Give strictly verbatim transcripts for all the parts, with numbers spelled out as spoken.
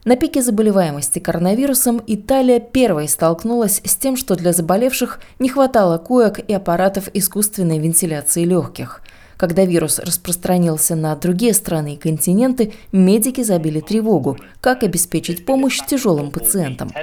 На пике заболеваемости коронавирусом Италия первой столкнулась с тем, что для заболевших не хватало коек и аппаратов искусственной вентиляции легких. Когда вирус распространился на другие страны и континенты, медики забили тревогу, как обеспечить помощь тяжелым пациентам.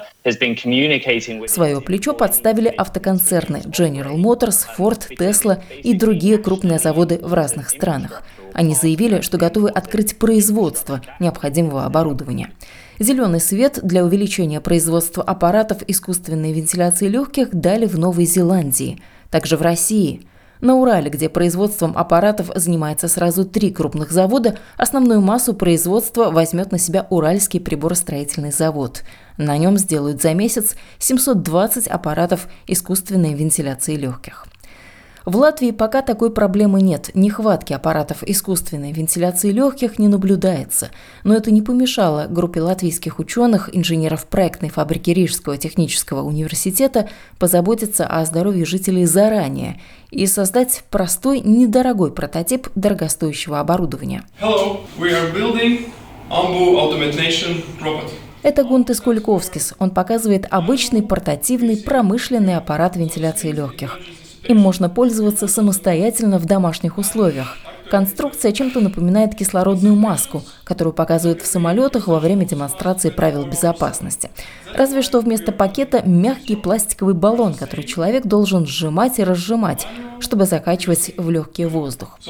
Свое плечо подставили автоконцерны General Motors, Ford, Tesla и другие крупные заводы в разных странах. Они заявили, что готовы открыть производство необходимого оборудования. Зеленый свет для увеличения производства аппаратов искусственной вентиляции легких дали в Новой Зеландии, также в России. На Урале, где производством аппаратов занимается сразу три крупных завода, основную массу производства возьмет на себя Уральский приборостроительный завод. На нем сделают за месяц семьсот двадцать аппаратов искусственной вентиляции легких. В Латвии пока такой проблемы нет, нехватки аппаратов искусственной вентиляции легких не наблюдается. Но это не помешало группе латвийских ученых, инженеров проектной фабрики Рижского технического университета позаботиться о здоровье жителей заранее и создать простой, недорогой прототип дорогостоящего оборудования. Hello, we are building Ambu automation robot. Это Гунтес Кульковскис. Он показывает обычный портативный промышленный аппарат вентиляции легких. Им можно пользоваться самостоятельно в домашних условиях. Конструкция чем-то напоминает кислородную маску, которую показывают в самолетах во время демонстрации правил безопасности. Разве что вместо пакета мягкий пластиковый баллон, который человек должен сжимать и разжимать, чтобы закачивать в легкий воздух.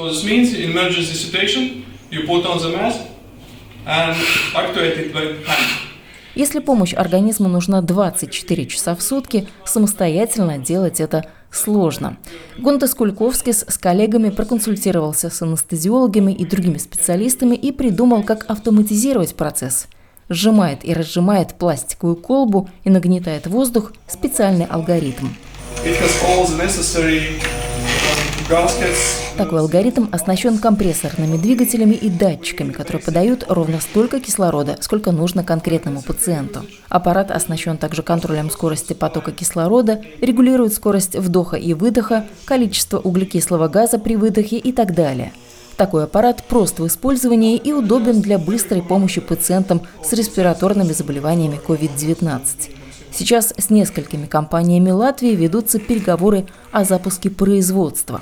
Если помощь организму нужна двадцать четыре часа в сутки, самостоятельно делать это сложно. Гунтес Кульковскис с коллегами проконсультировался с анестезиологами и другими специалистами и придумал, как автоматизировать процесс. Сжимает и разжимает пластиковую колбу и нагнетает воздух специальный алгоритм. Такой алгоритм оснащен компрессорными двигателями и датчиками, которые подают ровно столько кислорода, сколько нужно конкретному пациенту. Аппарат оснащен также контролем скорости потока кислорода, регулирует скорость вдоха и выдоха, количество углекислого газа при выдохе и так далее. Такой аппарат прост в использовании и удобен для быстрой помощи пациентам с респираторными заболеваниями ковид девятнадцать. Сейчас с несколькими компаниями Латвии ведутся переговоры о запуске производства.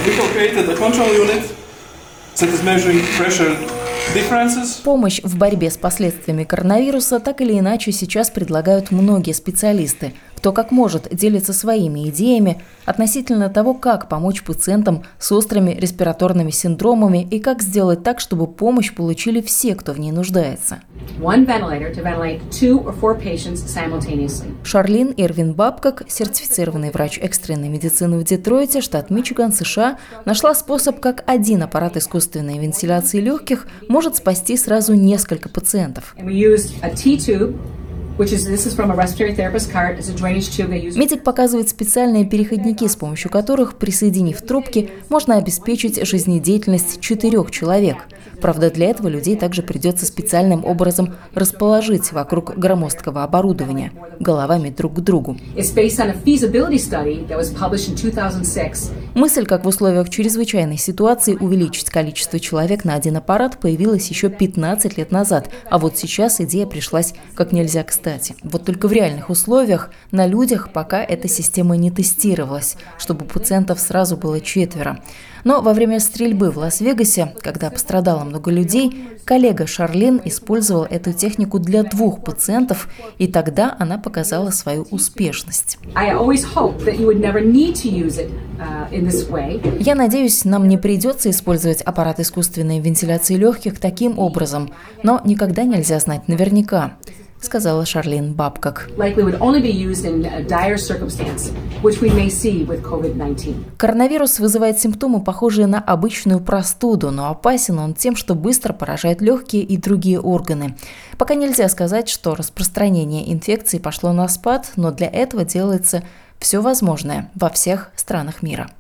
Помощь в борьбе с последствиями коронавируса так или иначе сейчас предлагают многие специалисты. Кто как может делится своими идеями относительно того, как помочь пациентам с острыми респираторными синдромами и как сделать так, чтобы помощь получили все, кто в ней нуждается. Шарлин Ирвин Бабкак, сертифицированный врач экстренной медицины в Детройте, штат Мичиган, США, нашла способ, как один аппарат искусственной вентиляции легких может спасти сразу несколько пациентов. Медик показывает специальные переходники, с помощью которых, присоединив трубки, можно обеспечить жизнедеятельность четырех человек. Правда, для этого людей также придется специальным образом расположить вокруг громоздкого оборудования, головами друг к другу. Мысль, как в условиях чрезвычайной ситуации увеличить количество человек на один аппарат, появилась еще пятнадцать лет назад, а вот сейчас идея пришлась как нельзя кстати. Вот только в реальных условиях на людях пока эта система не тестировалась, чтобы пациентов сразу было четверо. Но во время стрельбы в Лас-Вегасе, когда пострадало много людей, коллега Шарлин использовал эту технику для двух пациентов, и тогда она показала свою успешность. Я надеюсь, нам не придется использовать аппарат искусственной вентиляции легких таким образом, но никогда нельзя знать наверняка, сказала Шарлин Бабкак. Коронавирус вызывает симптомы, похожие на обычную простуду, но опасен он тем, что быстро поражает легкие и другие органы. Пока нельзя сказать, что распространение инфекции пошло на спад, но для этого делается все возможное во всех странах мира.